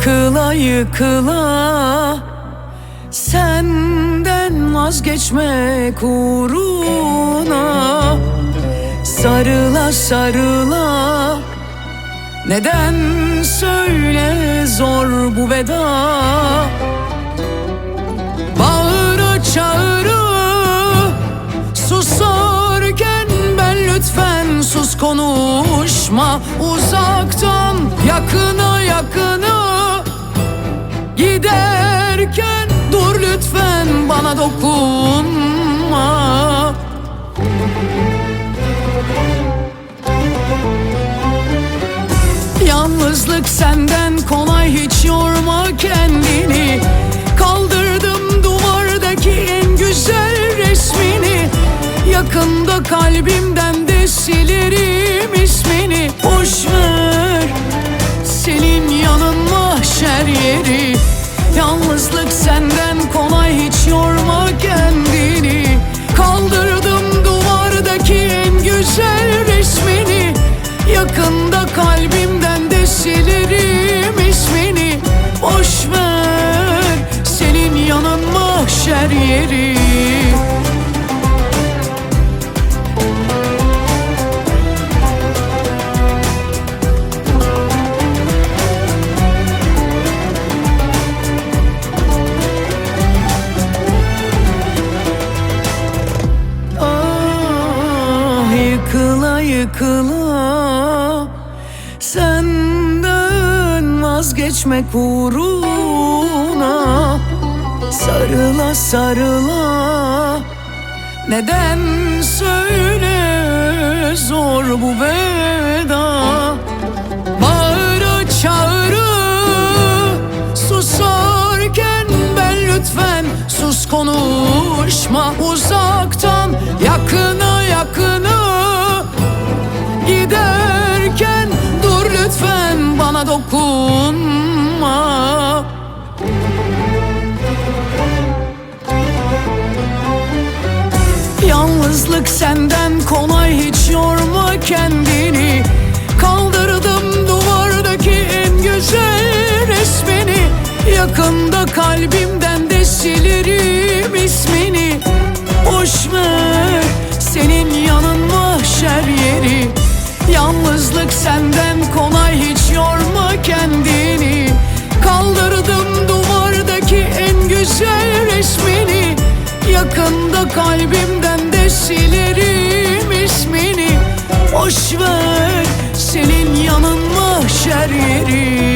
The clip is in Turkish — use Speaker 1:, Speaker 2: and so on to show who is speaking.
Speaker 1: Yıkıla yıkıla senden vazgeçmek uğruna, sarıla sarıla neden söyle zor bu veda. Bağıra çağıra susarken ben lütfen sus konuşma. Uzaktan yakına yakına giderken dur lütfen bana dokunma. Yalnızlık senden kolay, hiç yorma kendini. Kaldırdım duvardaki en güzel resmini. Yakında kalbimden de silerim ismini. Boş ver, senin yanın mahşer yeri. Yalnızlık senden kolay, hiç yorma kendini. Kaldırdım duvardaki en güzel resmini. Yakında kalbimden de silerim ismini. Boş ver, senin yanın mahşer yeri. Yıkıla yıkıla senden vazgeçmek uğruna, sarıla sarıla neden söyle zor bu veda. Bağıra çağıra susarken ben lütfen sus konuşma. Uzaktan yakına yakına giderken dur lütfen bana dokunma. Yalnızlık senden kolay, hiç yorma kendini. Kaldırdım duvardaki en güzel resmini. Yakında kalbimden de silerim ismini. Boş ver, senin yanın mahşer yeri. Yalnızlık senden kolay, hiç yorma kendini. Kaldırdım duvardaki en güzel resmini. Yakında kalbimden de silerim ismini. Boş ver, senin yanın mahşer yeri.